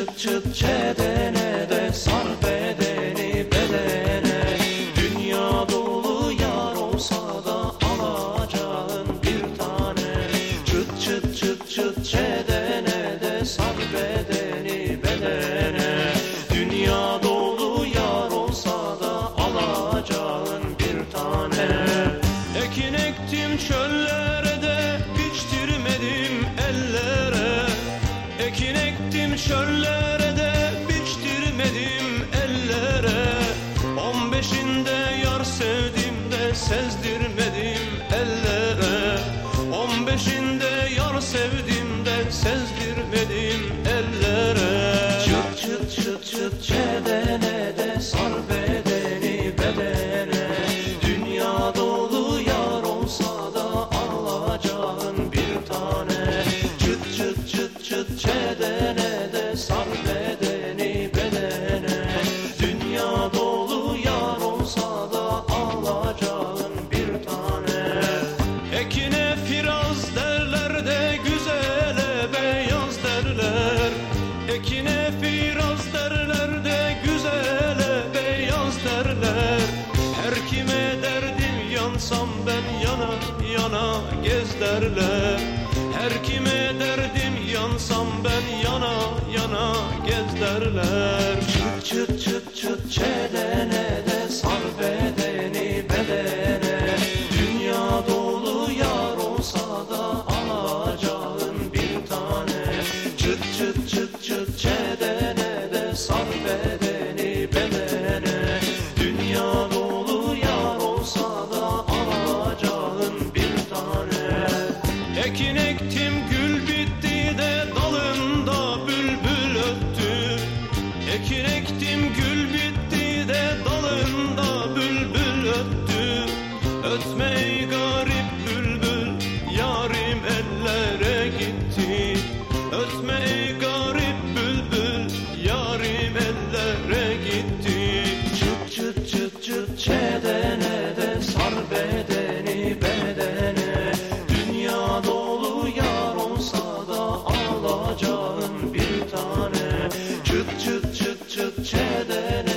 çıt çıt çedene de sar bedeni bedene. Dünya dolu yar olsa da alacağın bir tane. Çıt çıt çıt çıt çedene de sar bedeni bedene. Dünya dolu yar olsa da alacağın bir tane. Ekin ektim çöllere de biçtirmedim ellere. Ekin ektim çöllere de biçtirmedim ellere. 15'inde yar sevdim de sezdirmedim ellere. 15'inde yar sevdim de sezdirmedim ellere. Çıt çıt çıt çıt çedene de sar bedeni bedene. Dünya dolu yar olsa da alacağın bir tane. Çıt çıt çıt çıt çedene de sar bedeni bedene. Dünya dolu yar olsa da alacağın bir tane. Ekine firaz derler de güzele beyaz derler. Ekine firaz derler de güzele beyaz derler. Her kime derdim yansam ben yana yana gez derler. Her kime derdim yansam ben yana yana gez derler. Çıt çıt çıt çıt çedene de sar bedeni bedene. Dünya dolu yar olsa da alacağın bir tane. Çıt çıt çıt çıt çedene de sar bedeni bedene. Dünya dolu yar olsa da alacağın bir tane. Ekin ektim gül bitti de dalında bülbül öttü. Ekin ektim gül bitti de dalında bülbül öttü. Ötme ey garip bülbül yarim ellere gitti. Ötme ey garip bülbül yarim ellere gitti. Çıt çıt çıt çıt çedene de sar bedeni bedene. Dünya dolu yar olsa da alacağın bir tane. Çıt çıt çıt çıt çedene